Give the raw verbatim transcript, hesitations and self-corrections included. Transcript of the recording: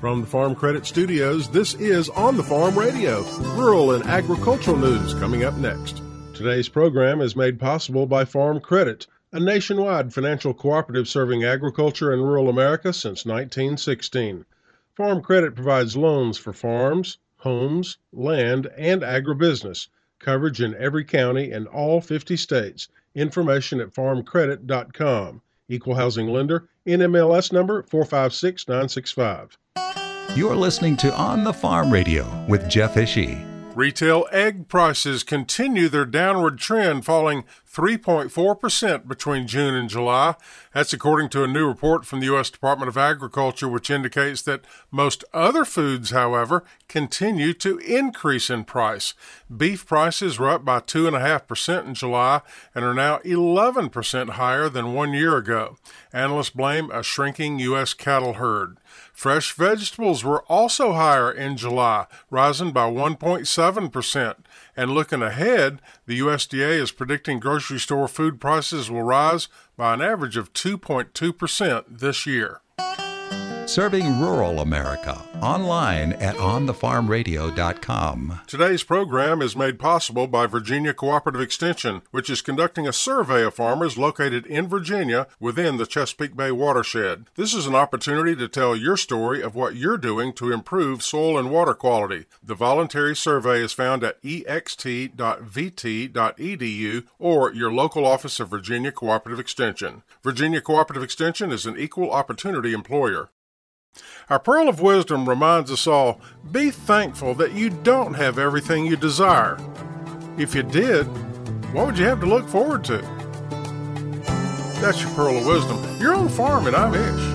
From the Farm Credit Studios, this is On the Farm Radio, rural and agricultural news coming up next. Today's program is made possible by Farm Credit, a nationwide financial cooperative serving agriculture and rural America since nineteen sixteen. Farm Credit provides loans for farms, homes, land, and agribusiness, coverage in every county and all fifty states. Information at farm credit dot com. Equal housing lender, N M L S number four five six nine six five. You're listening to On the Farm Radio with Jeff Ishii. Retail egg prices continue their downward trend, falling three point four percent between June and July. That's according to a new report from the U S Department of Agriculture, which indicates that most other foods, however, continue to increase in price. Beef prices were up by two point five percent in July and are now eleven percent higher than one year ago. Analysts blame a shrinking U S cattle herd. Fresh vegetables were also higher in July, rising by one point seven percent. And looking ahead, the U S D A is predicting grocery store food prices will rise by an average of two point two percent this year. Serving rural America, online at on the farm radio dot com. Today's program is made possible by Virginia Cooperative Extension, which is conducting a survey of farmers located in Virginia within the Chesapeake Bay watershed. This is an opportunity to tell your story of what you're doing to improve soil and water quality. The voluntary survey is found at e x t dot v t dot e d u or your local office of Virginia Cooperative Extension. Virginia Cooperative Extension is an equal opportunity employer. Our Pearl of Wisdom reminds us all, be thankful that you don't have everything you desire. If you did, what would you have to look forward to? That's your Pearl of Wisdom. You're on the farm and I'm Ish.